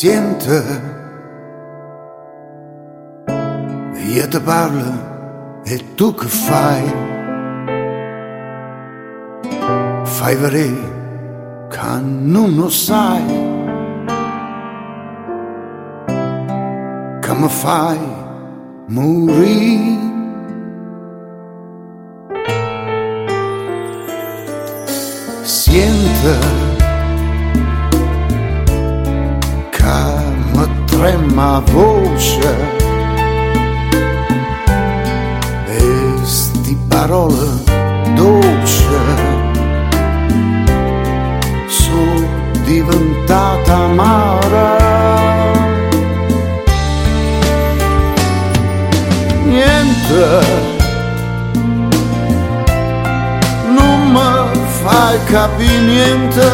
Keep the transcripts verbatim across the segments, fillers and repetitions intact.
Siente, io ti parlo e tu che fai? Fai vedere che non lo sai, che mi fai morire. Siente che mi trema voce e sti parole dolci sono diventata amara. Niente, non mi fai capire niente,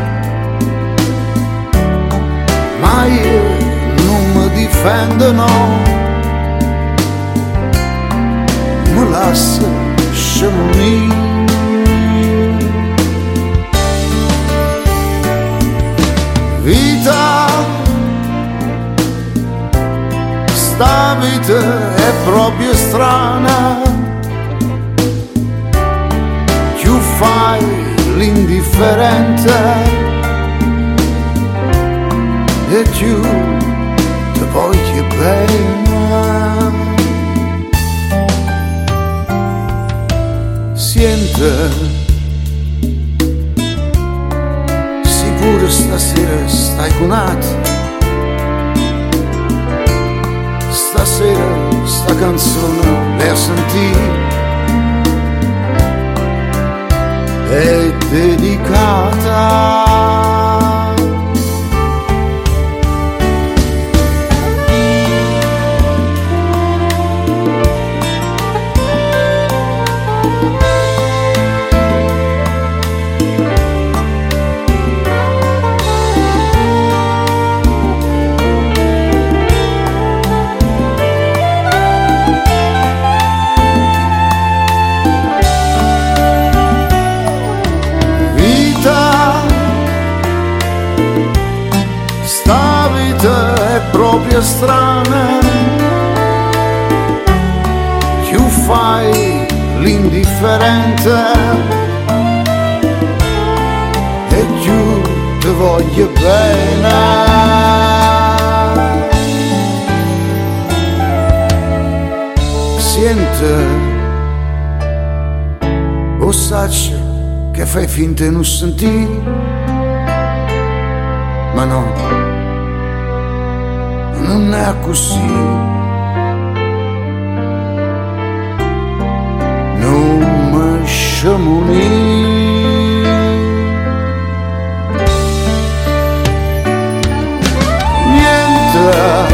ma io non mi difendo, no, mi lascio scemunire. Vita, sta vita è proprio strana, tu fai l'indifferente e tu ti voglio bene. Siente, sicuro stasera stai con altri, stasera sta canzone l'hai sentita, è dedicata. Sta vita è proprio strana, tu fai l'indifferente e tu ti voglio bene. Siente, o sacci che fai finta di non sentire, ma no, non è così. Non mi scemunire. Niente,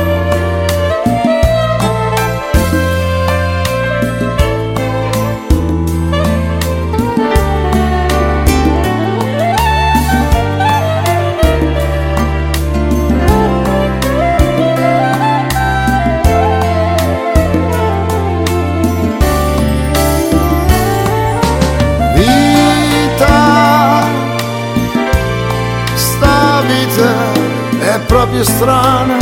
è proprio strana,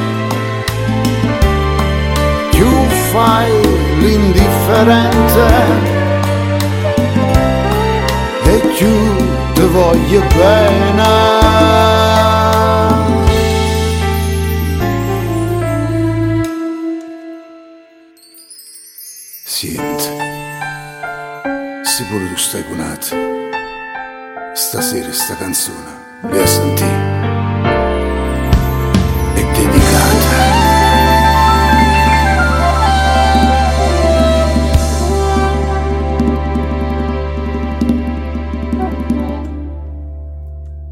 tu fai l'indifferente e tu ti voglio bene. Senti, sicuro tu stai con altri, stasera sta canzone l'hai sentita?